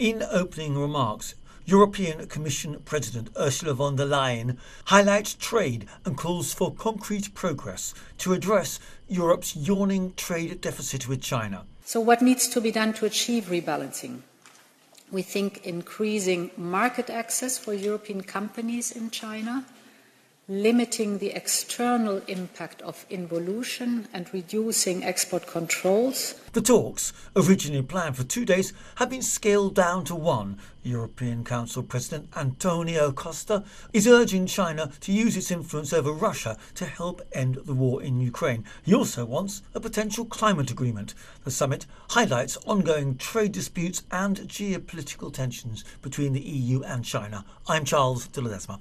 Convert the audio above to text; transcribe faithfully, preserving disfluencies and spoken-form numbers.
In opening remarks, European Commission President Ursula von der Leyen highlights trade and calls for concrete progress to address Europe's yawning trade deficit with China. So what needs to be done to achieve rebalancing? We think increasing market access for European companies in China, limiting the external impact of involution and reducing export controls. The talks, originally planned for two days, have been scaled down to one. European Council President Antonio Costa is urging China to use its influence over Russia to help end the war in Ukraine. He also wants a potential climate agreement. The summit highlights ongoing trade disputes and geopolitical tensions between the E U and China. I'm Charles de Ledesma.